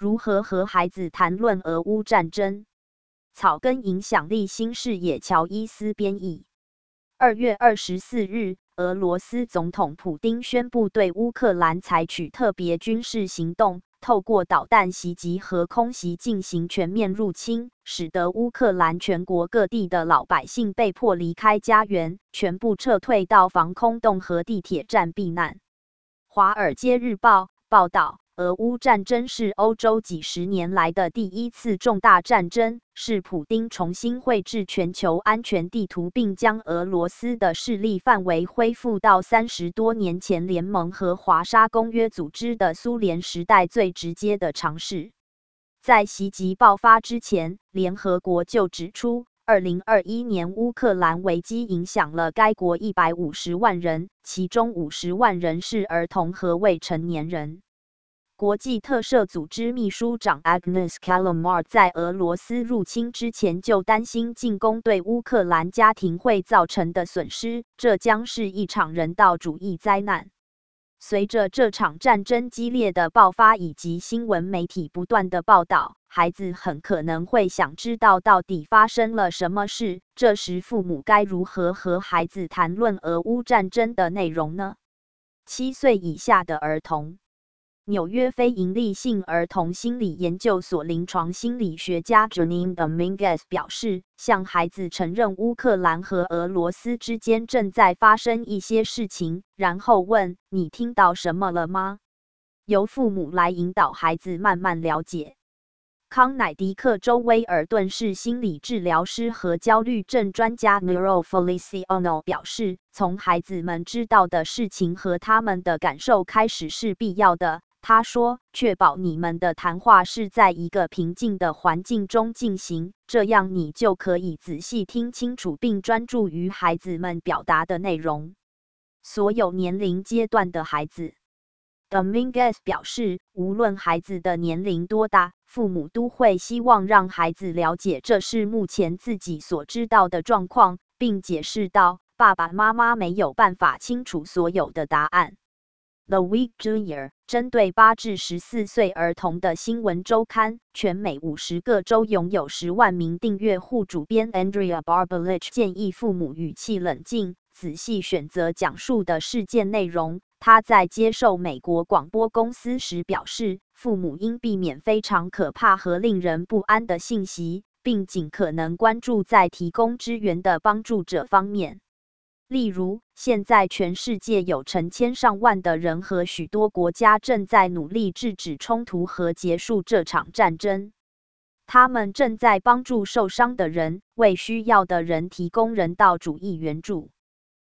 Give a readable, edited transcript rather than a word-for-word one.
如何和孩子谈论俄乌战争。草根影响力新视野乔伊斯编译。2月24日，俄罗斯总统普丁宣布对乌克兰采取特别军事行动，透过导弹袭击和空袭进行全面入侵，使得乌克兰全国各地的老百姓被迫离开家园，全部撤退到防空洞和地铁站避难。华尔街日报报道，俄乌战争是欧洲几十年来的第一次重大战争，是普丁重新绘制全球安全地图，并将俄罗斯的势力范围恢复到30多年前联盟和华沙公约组织的苏联时代最直接的尝试。在袭击爆发之前，联合国就指出，2021年乌克兰危机影响了该国150万人，其中50万人是儿童和未成年人。国际特赦组织秘书长 Agnes Callamard 在俄罗斯入侵之前就担心进攻对乌克兰家庭会造成的损失，这将是一场人道主义灾难。随着这场战争激烈的爆发以及新闻媒体不断的报道，孩子很可能会想知道到底发生了什么事，这时父母该如何和孩子谈论俄乌战争的内容呢？7岁以下的儿童。纽约非营利性儿童心理研究所临床心理学家 Janine Dominguez 表示，向孩子承认乌克兰和俄罗斯之间正在发生一些事情，然后问你听到什么了吗？由父母来引导孩子慢慢了解。康乃狄克州威尔顿市心理治疗师和焦虑症专家 Nero Feliciano 表示，从孩子们知道的事情和他们的感受开始是必要的。他说，确保你们的谈话是在一个平静的环境中进行，这样你就可以仔细听清楚并专注于孩子们表达的内容。所有年龄阶段的孩子。Dominguez 表示，无论孩子的年龄多大，父母都会希望让孩子了解这是目前自己所知道的状况，并解释道，爸爸妈妈没有办法清楚所有的答案。The Week Junior 针对8至14岁儿童的新闻周刊，全美50个州拥有10万名订阅户。主编 Andrea Barbalich 建议父母语气冷静，仔细选择讲述的事件内容。他在接受美国广播公司时表示，父母应避免非常可怕和令人不安的信息，并尽可能关注在提供支援的帮助者方面。例如，现在全世界有成千上万的人和许多国家正在努力制止冲突和结束这场战争。他们正在帮助受伤的人，为需要的人提供人道主义援助。